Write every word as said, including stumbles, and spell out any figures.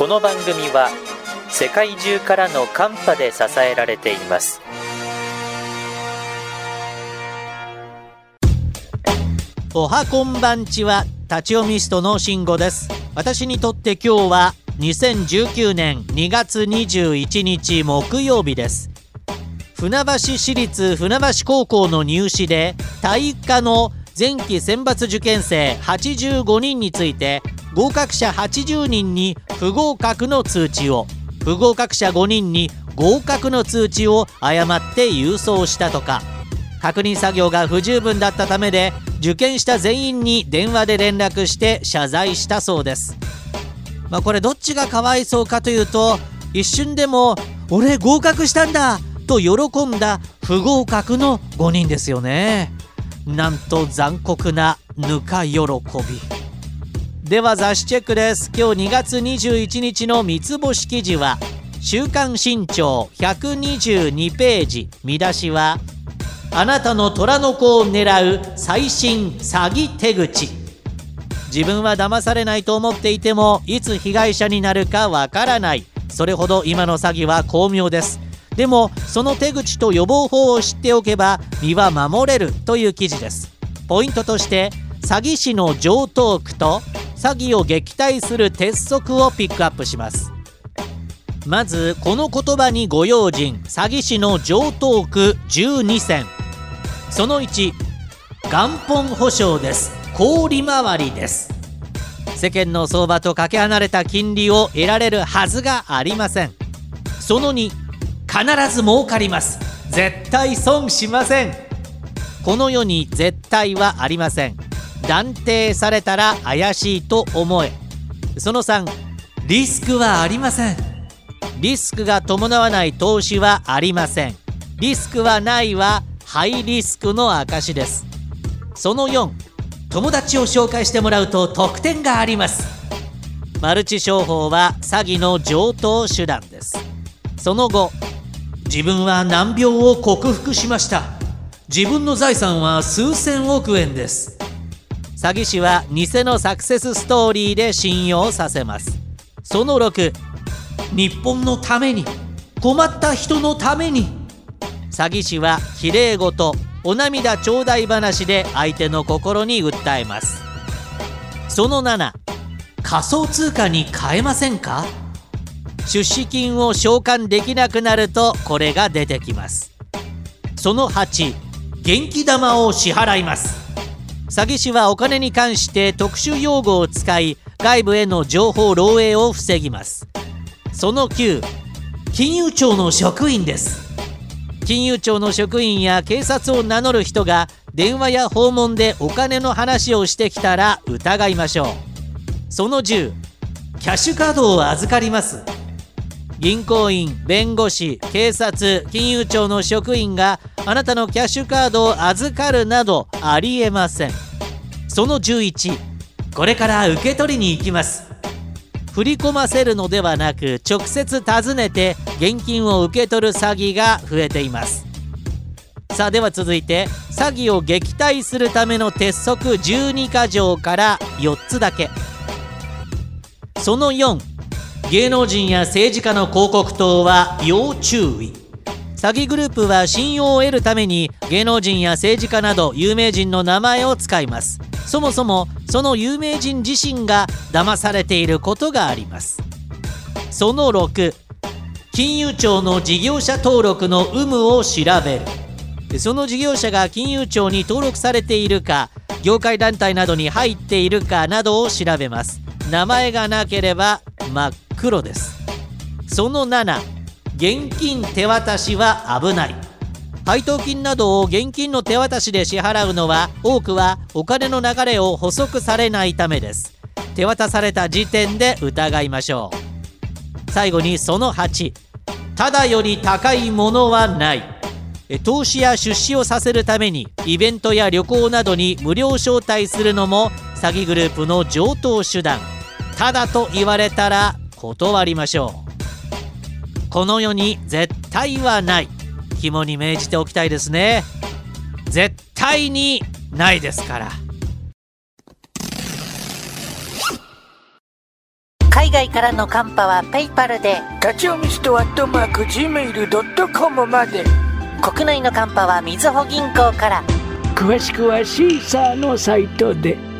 この番組は世界中からのカンパで支えられています。 おはこんばんちは、立ち読みストの慎吾です。私にとって今日はにせんじゅうきゅうねんにがつにじゅういちにち木曜日です。船橋市立船橋高校の入試で体育科の前期選抜受験生はちじゅうごにんについて合格者はちじゅうにんに不合格の通知を、不合格者ごにんに合格の通知を誤って郵送したとか、確認作業が不十分だったためで受験した全員に電話で連絡して謝罪したそうです。まあこれどっちがかわいそうかというと、一瞬でも俺合格したんだと喜んだ不合格のごにんですよね。なんと残酷なぬか喜び。では雑誌チェックです。今日にがつにじゅういちにちの三つ星記事は週刊新潮ひゃくにじゅうにページ、見出しはあなたの虎の子を狙う最新詐欺手口。自分は騙されないと思っていてもいつ被害者になるかわからない。それほど今の詐欺は巧妙です。でもその手口と予防法を知っておけば身は守れるという記事です。ポイントとして詐欺師の常套句と詐欺を撃退する鉄則をピックアップします。まずこの言葉にご用心。詐欺師の常套句じゅうにせん。そのいち、元本保証です。高利回りです。世間の相場とかけ離れた金利を得られるはずがありません。そのに、必ず儲かります。絶対損しません。この世に絶対はありません。断定されたら怪しいと思え。そのさん、リスクはありません。リスクが伴わない投資はありません。リスクはないはハイリスクの証です。そのよん、友達を紹介してもらうと特典があります。マルチ商法は詐欺の常套手段です。そのご、自分は難病を克服しました。自分の財産は数千億円です。詐欺師は偽のサクセスストーリーで信用させます。そのろく、日本のために、困った人のために。詐欺師はきれいごと、お涙ちょうだい話で相手の心に訴えます。そのなな、仮想通貨に変えませんか。出資金を償還できなくなるとこれが出てきます。そのはち、元気玉を支払います。詐欺師はお金に関して特殊用語を使い、外部への情報漏洩を防ぎます。そのきゅう、金融庁の職員です。金融庁の職員や警察を名乗る人が電話や訪問でお金の話をしてきたら疑いましょう。そのじゅう、キャッシュカードを預かります。銀行員、弁護士、警察、金融庁の職員があなたのキャッシュカードを預かるなどありえません。そのじゅういち、これから受け取りに行きます。振り込ませるのではなく直接訪ねて現金を受け取る詐欺が増えています。さあでは続いて詐欺を撃退するための鉄則じゅうにかじょうからよっつだけ。そのよん、芸能人や政治家の広告等は要注意。詐欺グループは信用を得るために芸能人や政治家など有名人の名前を使います。そもそもその有名人自身が騙されていることがあります。そのろく、金融庁の事業者登録の有無を調べる。その事業者が金融庁に登録されているか、業界団体などに入っているかなどを調べます。名前がなければ真っ黒です。そのなな、現金手渡しは危ない。配当金などを現金の手渡しで支払うのは多くはお金の流れを補足されないためです。手渡された時点で疑いましょう。最後にそのはち、ただより高いものはない。投資や出資をさせるためにイベントや旅行などに無料招待するのも詐欺グループの常套手段。ただと言われたら断りましょう。この世に絶対はない。肝に銘じておきたいですね。絶対にないですから。 海外からのカンパはペイパルで、 立ち読みストアットマーク ジーメールドットコム まで。 国内のカンパはみずほ銀行から。 詳しくはシーサーのサイトで。